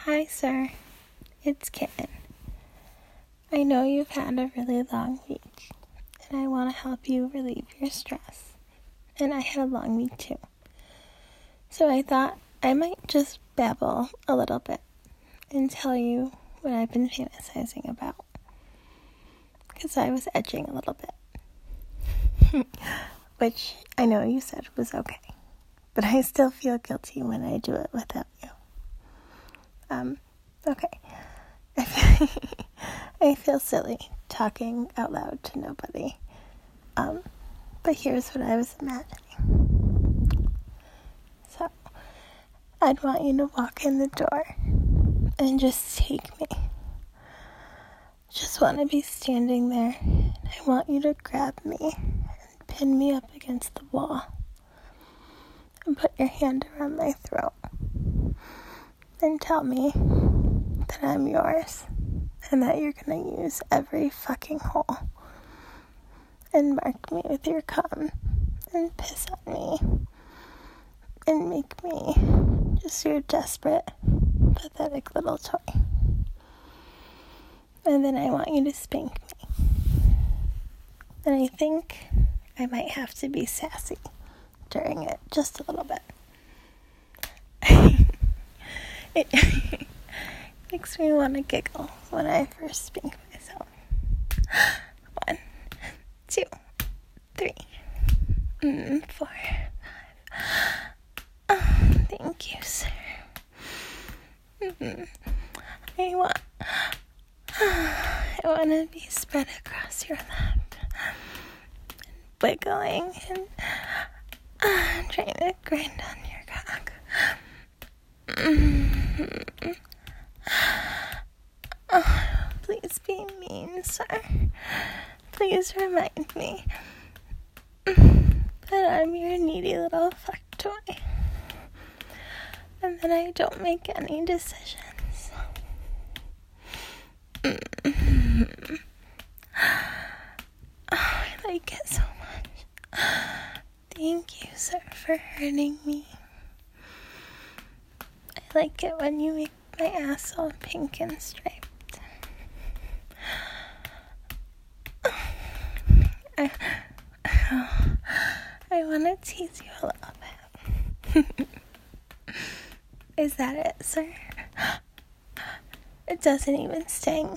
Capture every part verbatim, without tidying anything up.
Hi, sir. It's Kitten. I know you've had a really long week, and I want to help you relieve your stress. And I had a long week, too. So I thought I might just babble a little bit and tell you what I've been fantasizing about. Because I was edging a little bit. Which I know you said was okay. But I still feel guilty when I do it without you. Um, okay. I feel, I feel silly talking out loud to nobody. Um, but here's what I was imagining. So, I'd want you to walk in the door and just take me. Just want to be standing there, and I want you to grab me and pin me up against the wall and put your hand around my throat and tell me that I'm yours and that you're going to use every fucking hole and mark me with your cum and piss on me and make me just your desperate, pathetic little toy. And then I want you to spank me. And I think I might have to be sassy during it, just a little bit. It makes me want to giggle when I first spank myself. One, two, three, mm, four, five. Oh, thank you, sir. Mm-hmm. I want, I want to be spread across your lap, wiggling and uh, trying to grind on your cock. Mm-hmm. Oh, please be mean, sir. Please remind me that I'm your needy little fuck toy and that I don't make any decisions. Mm-hmm. Oh, I like it so much. Thank you, sir, for hurting me. I like it when you make my ass all pink and striped. I, oh, I want to tease you a little bit. Is that it, sir? It doesn't even sting.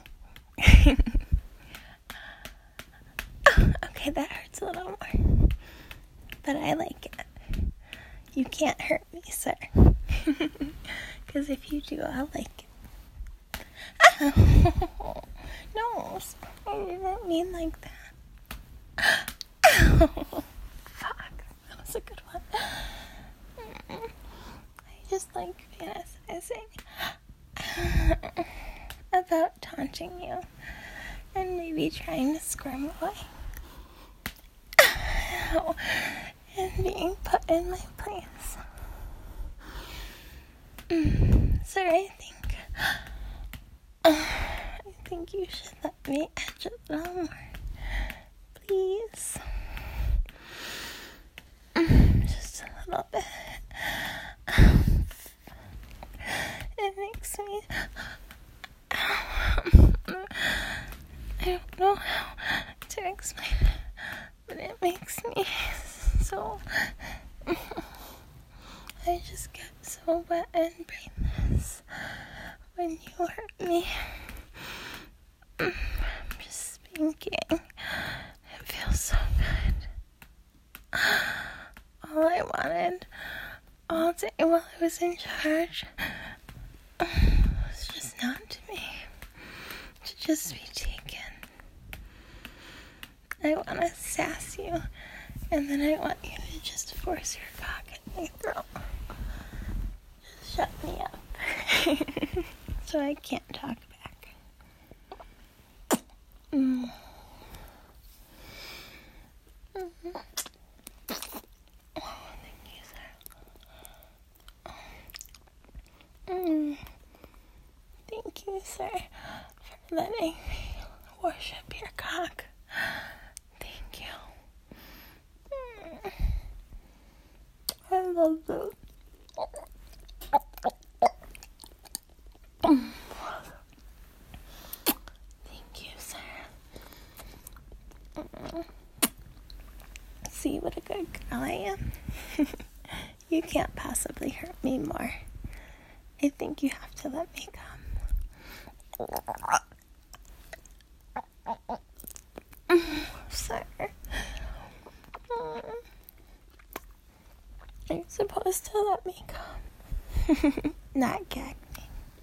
Oh, okay, that hurts a little more. But I like it. You can't hurt me, sir. Because if you do, I'll like it. Oh, no, I didn't mean like that. Oh, fuck, that was a good one. I just like fantasizing about taunting you and maybe trying to squirm away. Oh, and being put in my place. Mm, sir, I think, uh, I think you should let me edge it a little more. Please. Mm, just a little bit. It makes me, I don't know how to explain it, but it makes me so, I just get so wet and brainless when you hurt me. I'm just spanking. It feels so good. All I wanted all day while I was in charge was just not to be, to just be taken. I want to sass you, and then I want you to just force your cock in my throat. Just shut me up. So I can't talk back. Mm. Mm-hmm. Oh, thank you, sir. Mm. Thank you, sir, for letting me worship your cock. Thank you. Mm. I love those. good girl I am. You can't possibly hurt me more. I think you have to let me come. Sir. You're supposed to let me come. Not gag me.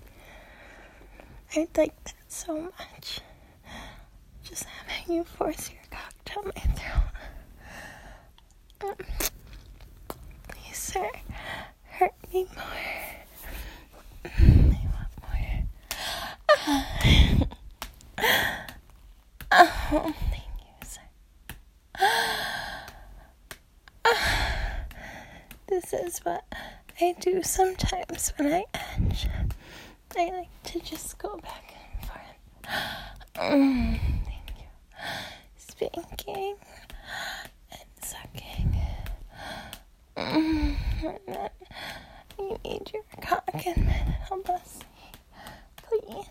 I'd like that so much. Just having you force your cock down my throat. Please, sir, hurt me more. I want more. Oh, thank you, sir. This is what I do sometimes when I edge. I like to just go back and forth. Mm, thank you. Spanking and sucking. Mm, and then you need your cock and then I'll bust me. Please.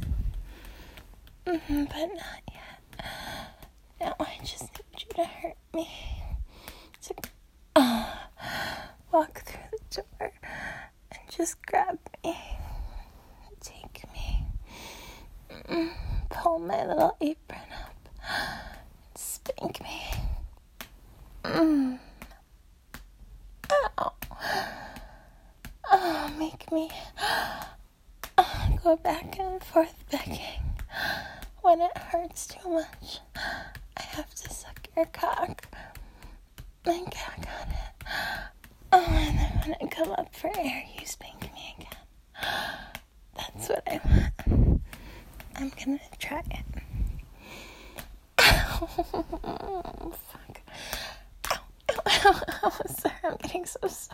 Mm, but not yet. Now I just need you to hurt me. So, uh, walk through the door and just grab me. Take me. Mm, pull my little apron up. Spank me. Mm. Ow. Oh, make me oh, go back and forth begging. When it hurts too much, I have to suck your cock and gag on it. Oh, and then when I come up for air, you spank me again. That's what I want. I'm gonna try it. Oh, fuck. Ow, ow, ow, ow. Sorry, I'm getting so sore.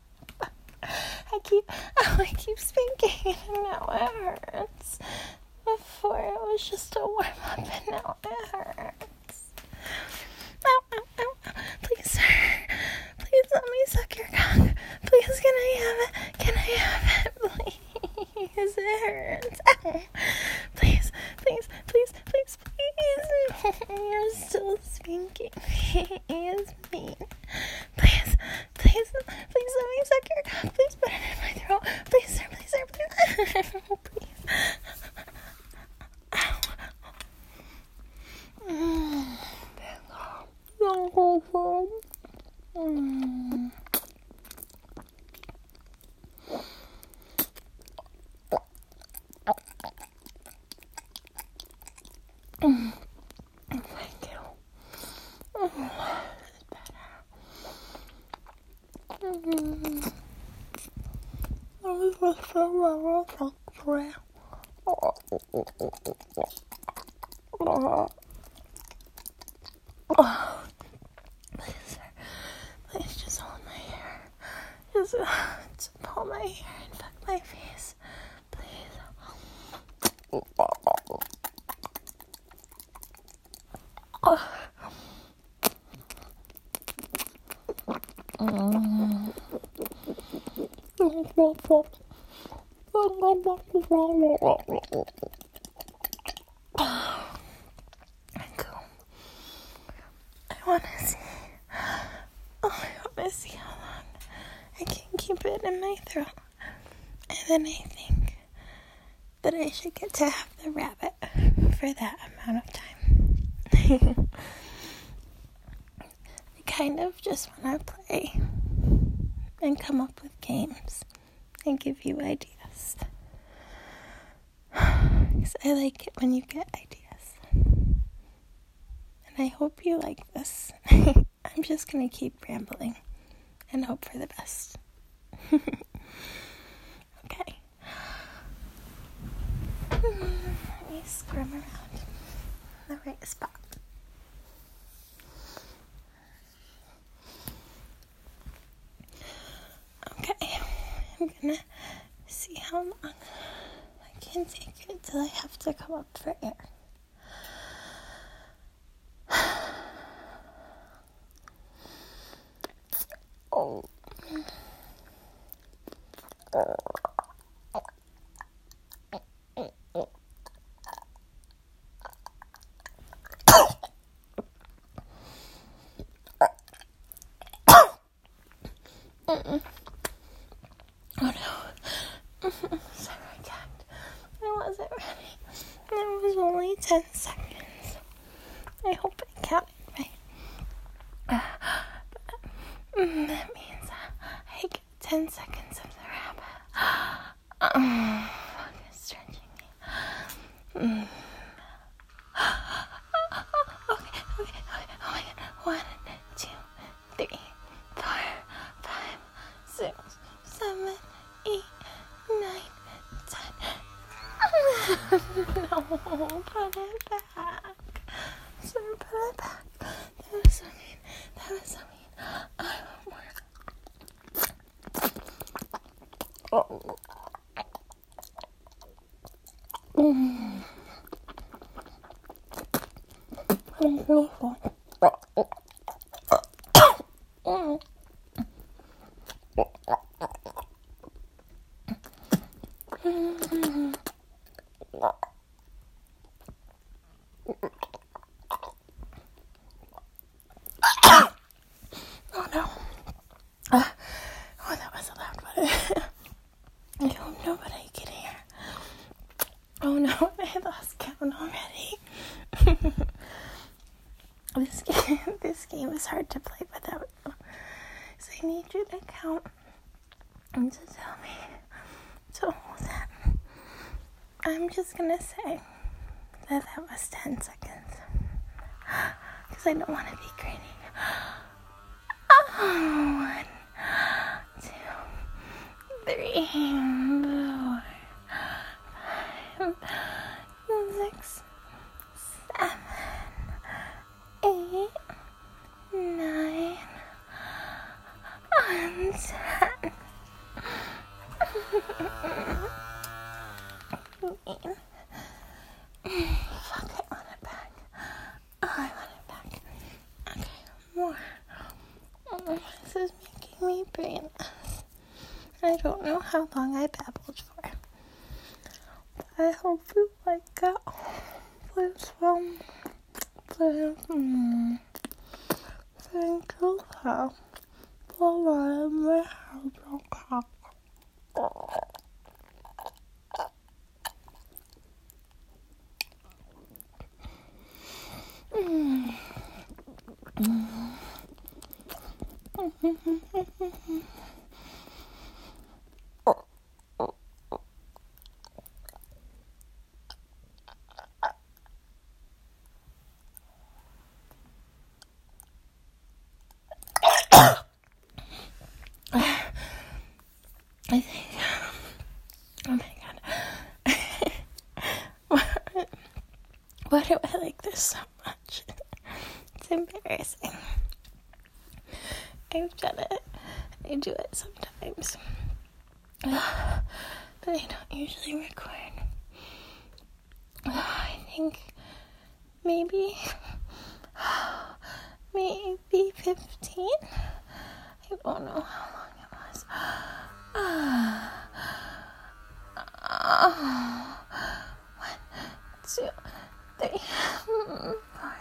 I keep, oh, I keep spanking and now it hurts. Before it was just a warm-up and now it hurts. Ow, ow, ow, ow. Please, sir. Please let me suck your cock. Please, can I have it? Can I have it? Please, it hurts. Ow. Please, please, please, please, please. You're still spanking me. It's mean. Please, please, please let me suck your cock. Please put it in my throat. Please, sir, please, sir, please. Please. Mm. Mm. Thank you. Mm. Mm. I was so well prayer. Oh. Please, sir. Please just hold my hair. Just, uh, just pull my hair and fuck my face. Please. Oh. Mm. I want to see. Oh, I want to see how long I can keep it in my throat. And then I think that I should get to have the rabbit for that amount of time. I kind of just want to play and come up with games and give you ideas. Because I like it when you get ideas. And I hope you like this. I'm just going to keep rambling and hope for the best. Okay. Let me squirm around in the right spot. Okay. I'm going to see how long I can take it till I have to come up for air. Oh. Oh no. Sorry, I gagged. I wasn't ready. It was only ten seconds. I hope I counted right. Uh, but, um, that means I get ten seconds of the rabbit. Um, fuck, it's stretching me. Mm. Okay, okay, okay. Oh my god. One, two, three, four, five, six, seven, eight, nine, ten. No, put it back. Sir, put it back. That was so mean. That was so mean. I want more. Oh. Mm. I'm so sorry. Mm. Mm. Oh no. Uh, oh, that was a loud one. I hope nobody can hear. Oh no, I lost count already. This game, this game is hard to play without you. So I need you to count and to tell me to hold that. I'm just gonna say that that was ten seconds. Because I don't want to be greedy. Oh, one, two, three, four, five, six, seven, eight, nine, and ten. Fuck, I want it back. Oh, I want it back. Okay, more. Oh, this is making me brainless. I don't know how long I babbled for. But I hope you like it. Please, um, please, um, thank you for letting me have your cock. Mm. Mm. I think, oh my god, what, why do I like this so much? It's embarrassing. I've done it. I do it sometimes. But I don't usually record. I think maybe, maybe fifteen? I don't know how long it was. One, two, three, four,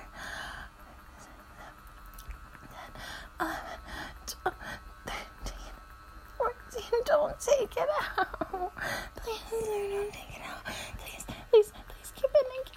eleven, twelve, thirteen, fourteen. Don't take it out. Please, don't take it out. Please, please, please keep it in.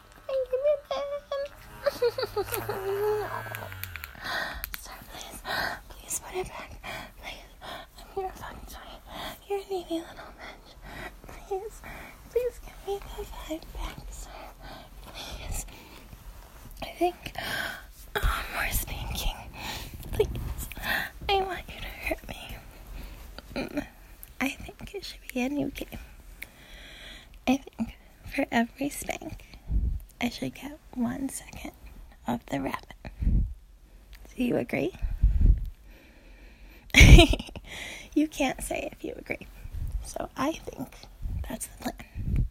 Keep it in. Keep it in. No. Sir, please, please put it back. Please, I'm your fucking toy. You're a needy little bitch. Please, please give me the vibe back, sir. Please. I think, oh, more spanking. Please. I want you to hurt me. Mm, I think it should be a new game. I think for every spank, I should get one second of the rabbit. Do you agree? You can't say if you agree. So I think that's the plan.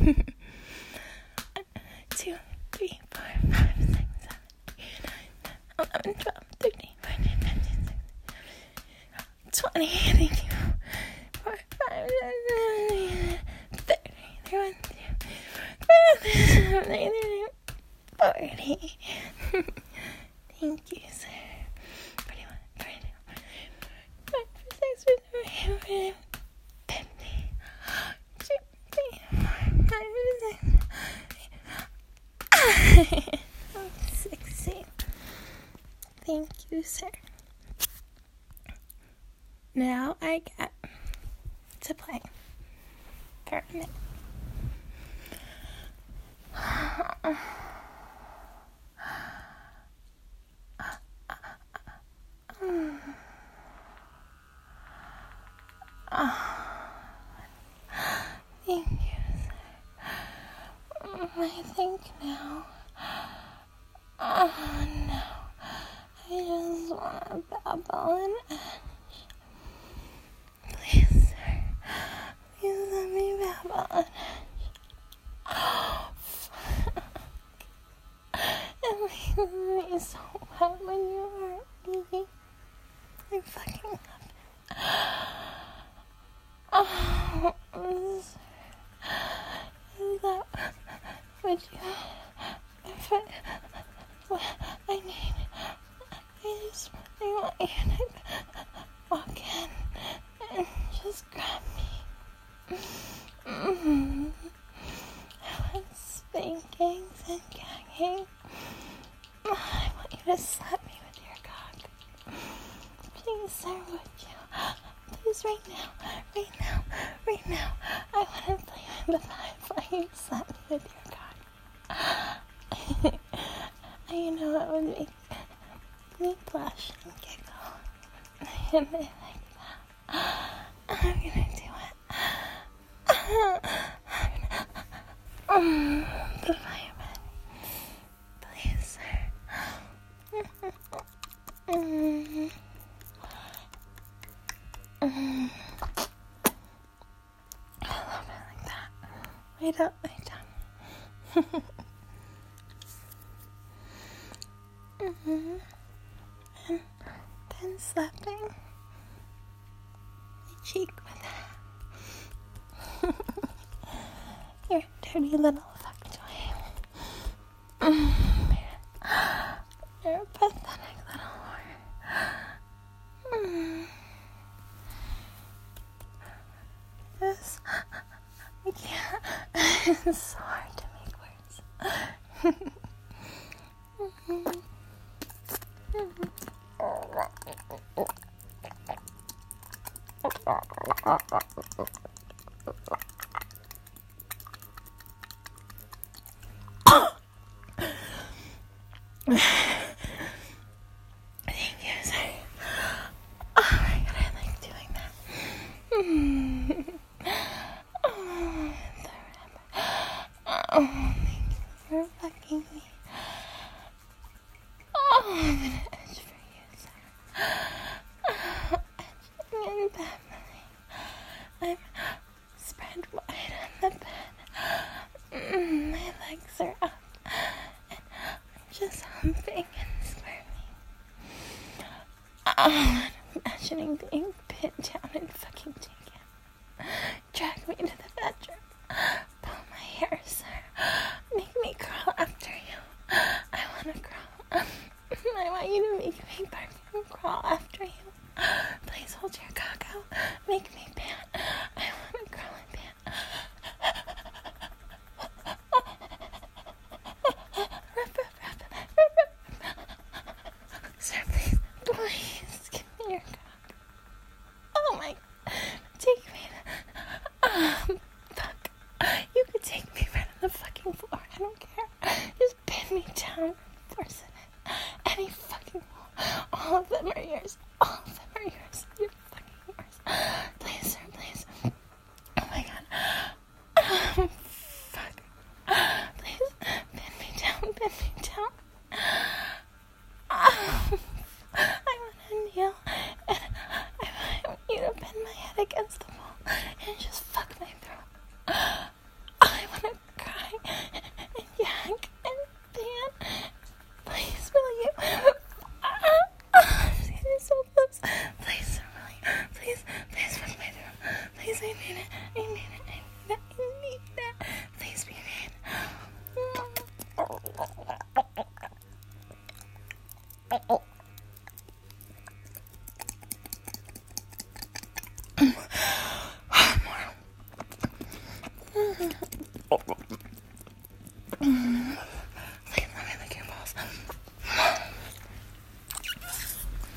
One, two, three, four, five, six, seven, eight, nine, ten, eleven, twelve, thirteen, fourteen, fifteen, sixteen, twenty. Thank you. Four, five, six, thirty, thirty-one, thirty-two, forty. Thank you, sir. forty-one, forty-two, forty-five, forty-six, forty-seven, fifty. sir. Now I get to play for a minute. Thank you, sir. I think now, oh no, I just want to babble and edge. Please, sir, please let me babble and edge. Oh, fuck. It makes me so bad when you hurt me. I fucking love it. Oh, sir. Is that what you, if I, what I need, I just I want you to walk in and just grab me. Mm-hmm. I want spankings and gagging. I want you to slap me with your cock. Please, sir, would you? Please, right now, right now, right now. I want to play with the five while you slap me with your cock. You know what would make me blush and giggle. And I like that. I'm gonna do it. I'm gonna, the fireman. Please, sir. Mm-hmm. Mm. I love it like that. Wait up, wait down. mm-hmm. And then slapping my cheek with your dirty little fuck toy. Mm. You're a pathetic little whore. Mm. This, I can't. It's so hard to make words. mm-hmm. Mm-hmm. Thank you, sir. Oh my god, I like doing that. Mm. Oh, oh, thank you for fucking me. Oh, I'm gonna edge for you, sir. Oh, edging and babbling. I'm spread wide on the bed. Mm, my legs are up. And I'm just humping and squirming. Oh, I'm imagining being pinned down and fucking taken. Drag me to the bedroom. Pull my hair, sir. Make me crawl after you. I wanna crawl. I want you to make me bark and crawl after you. Please hold your cock out. Make me pant. I wanna crawl and pant. Sir, please, please give me your cock. Oh my god. Take me to, um, fuck. You could take me right on the fucking floor. I don't care. Just pin me down. Force it in. Any fucking wall. All of them are yours. All of them are yours. You're fucking yours. Please, sir, please. Oh my god. Um, fuck. Please, pin me down. Pin me down. Um, I want to kneel. And I want you to pin my head against the wall. And just fuck my throat. I want to cry. And yank. And pan. Please, will you? You're so close. Please, sir, will you? Please, please fuck my throat. Please, I need it. I need it. I need it. I need it. Please be mean. Please let me lick your balls.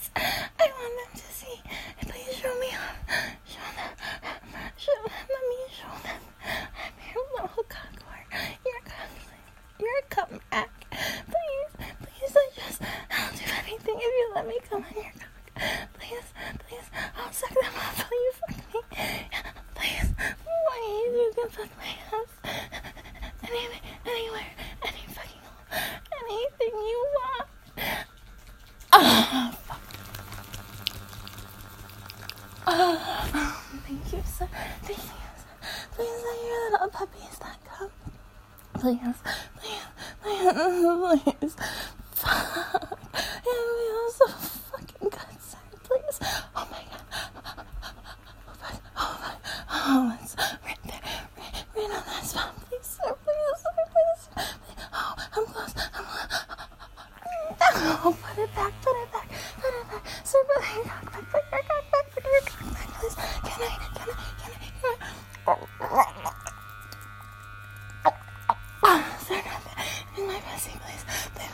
please. I want them to see. Please show me off. Show them. Show them. Let me show them. I'm your little cock whore. You're a cock. You're a comeback. Please. Please, I just, I'll do anything if you let me come on your cock. Please. Please. I'll suck them off while you fuck me. Please. Please. You can fuck my ass. Anything. Anywhere. Any fucking anything you want. Oh, fuck. Oh, thank you, sir. Thank you, sir. Please let your little puppies not come. Please, please, please, please. Fuck. It feels so fucking good, sir. Please. Oh my god. Oh my. Oh, it's right there. Right, right on that spot. Please, sir. Please, sir. Please. Oh, I'm close. I'm close. Oh, put it back. Put it back. Put it back. Sir, put your cock back. Put your cock back. Put your cock back, please. Can I? Can I? Can I? Can I? Oh, sir, not that. In my pussy, please. Please.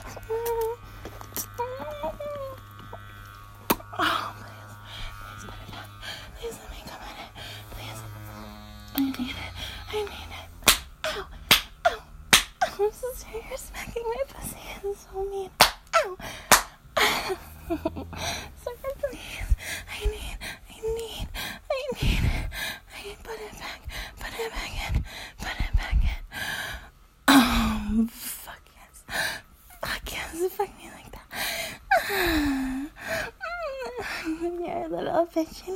Oh, please. Please put it down. Please let me come in it. Please. I need it. I need it. Ow. Ow. I'm so sorry. You're smacking my pussy. It's so mean. Ow. Sir, please. I need, I need, I need it. I need, put it back. Put it back in. Put it back in. Oh, fuck yes. Fuck yes. Fuck me like that. You're a little bitchy.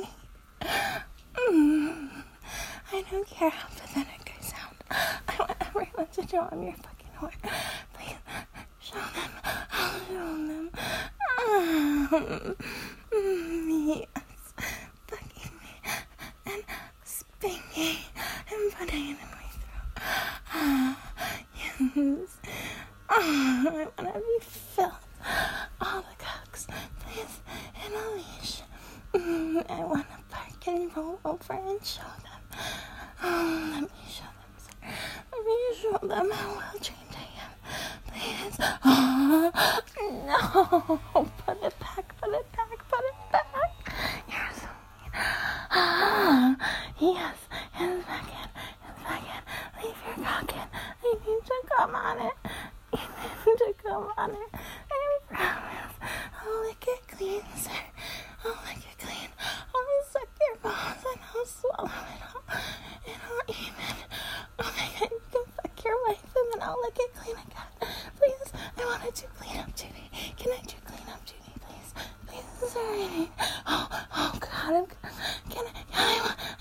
I don't care how pathetic I sound. I want everyone to know I'm your fucking whore. Please, show them. I'll show them. Yes. Fucking me. And spanking. And putting it in my throat. Yes. I want to be filled. All the cocks. Please. In a leash. I want to bark and roll over and show them. Oh, let me show them, sir. Let me show them how well trained I am. Please. Oh, no. Put it back. Put it back. Put it back. You're so mean. Ah, yes. Hands back in. Hands back in. Leave your cock in. I need to come on it. You need to come on it. I promise. I'll lick it clean, sir. I'll lick it clean. I'll suck your balls and I'll swallow it all. And I'll eat it. Oh my god, you can fuck your wife and then I'll lick it clean again. Please, I want to do clean up duty. Can I do clean up duty, please? Please, sir, I need. Oh, oh god, I'm. Can I? I want. I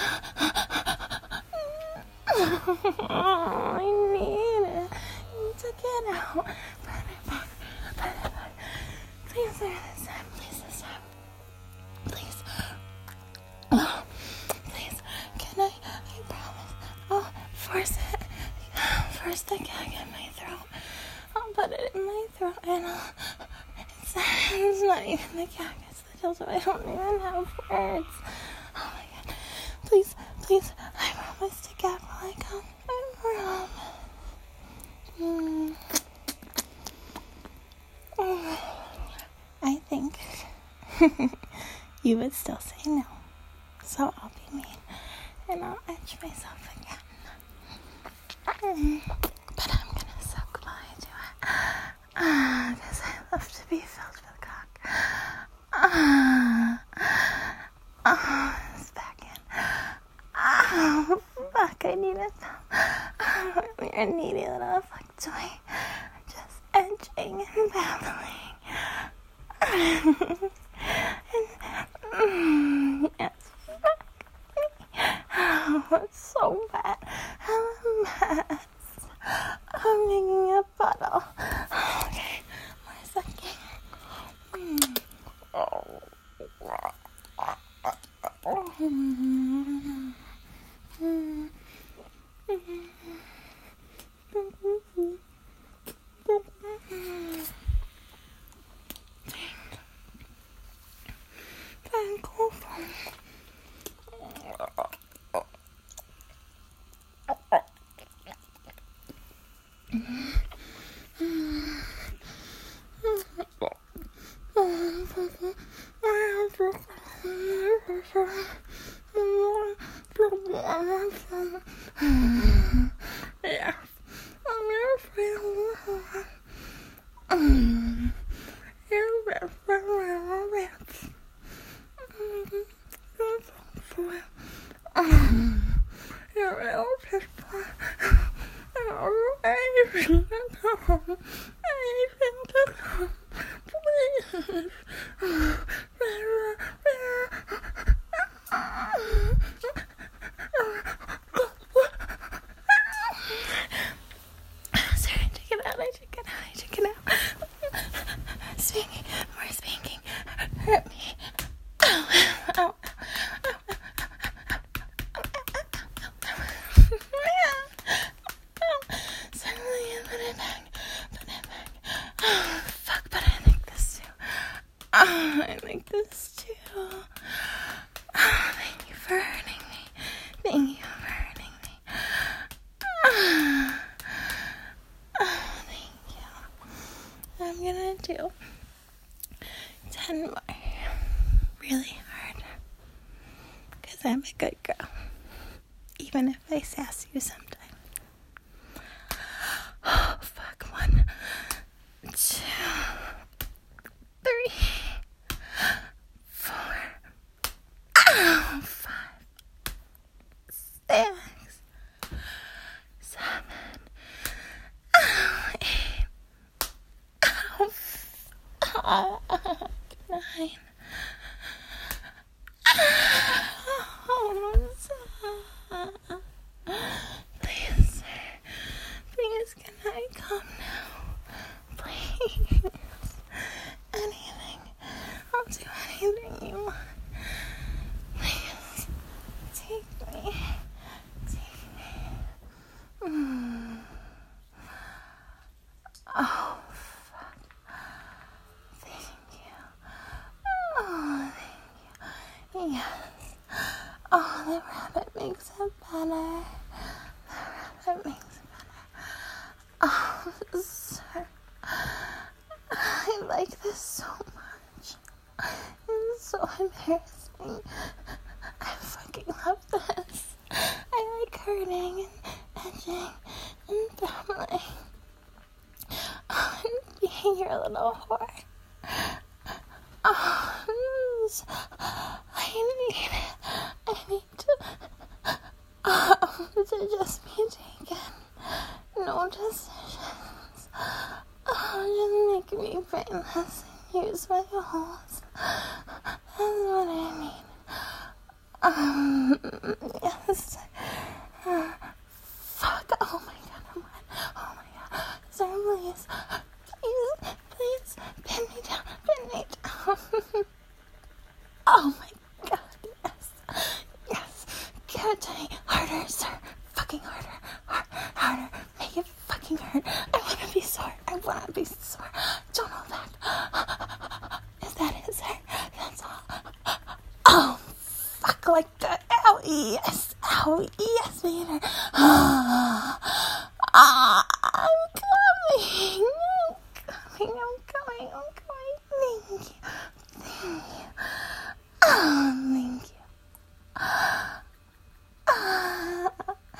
want. I need it. You need to get out. Put it back. Put it back. Please, sir, this time. Please, this time. Please. Oh, please. Can I? I promise. Oh, force it. Force the gag in my throat. I'll put it in my throat and I'll. It's, it's not even the gag. It's the dildo. I don't even have words. Oh my god. Please, please. I promise to gag while I come. I promise. Mm. Oh. I think you would still say no. So I'll be mean and I'll edge myself again. Mm. But I'm gonna suck while I do it. Ah, because I love to be filled with cock. Ah, oh, it's back in. Oh, fuck, I need it. Oh, you're a needy little fuck toy. Just edging and babbling. And, mm, yes, fuck me. Oh, it's so bad. I'm a mess. I'm making a puddle. Okay, more sucking. Mm. Oh. Mm. Mm. Yeah. I'm your friend. Mm. You're best friend. You're real best friend. Anything to come. Anything to come. Please. Sorry, check it out. I check it out. I check it out. Spanking. More spanking. Hurt me. Ow. Ow. Oh, I like this too. Oh, thank you for hurting me. Thank you for hurting me. Oh, oh thank you. I'm gonna do ten more. Really hard. Because I'm a good girl. Even if I sass you sometimes. Oh, fuck. One, two, three. Six, seven, oh, eight, oh, oh, nine, oh, seven. Please, sir, please, can I come now? Please, anything, I'll do anything you want. Please, take me. Mm. Oh, fuck. Thank you. Oh, thank you. Yes. Oh, the rabbit makes it better. The rabbit makes it better. Oh, sir. I like this so much. It's so embarrassing. I fucking love this. I like hurting and edging and fumbling. Oh, and being your little whore. Oh, I need it. I need to, oh, to just be taken. No decisions. Oh, just make me brainless and use my holes. That's what I need. Um, yes. Uh, fuck. Oh my god, I'm wet. Oh my god. Sir, please. Please, please. Pin me down. Pin me down. Oh my god, yes. Yes. Give it to me. Harder, sir. Fucking harder. Har- harder. Make it fucking hurt. I wanna be sore. I wanna be sore. Don't know that. Is that it, sir? That's all. Oh. Fuck like that. Ow, yes. Ow, yes, Peter. Ah, ah, I'm coming. I'm coming. I'm coming. I'm coming. Thank you. Thank you. Oh, thank you. Ah, ah,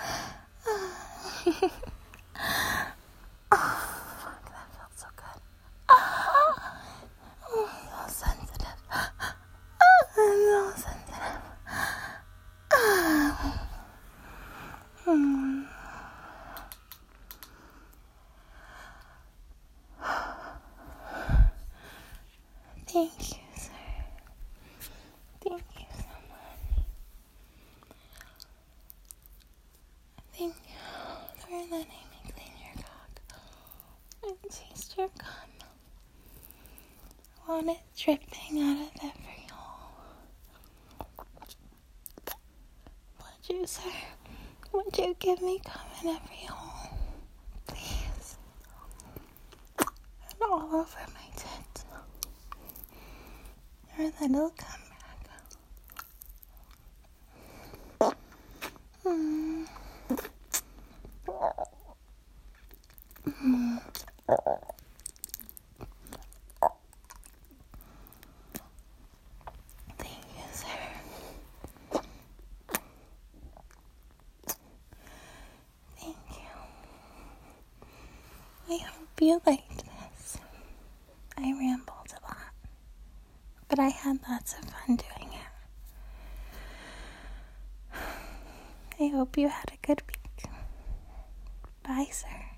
oh, fuck. That felt so good. Ah, oh, so sensitive. Ah, so sensitive. Hmm. Thank you, sir. Thank you so much. Thank you for letting me clean your cock and taste your cum. I want it dripping out of every hole. Would you, sir? Would you give me cum in every hole? Please. And all over my tits. Or then it'll come back. Mm. Mm. hope you liked this. I rambled a lot, but I had lots of fun doing it. I hope you had a good week. Bye, sir.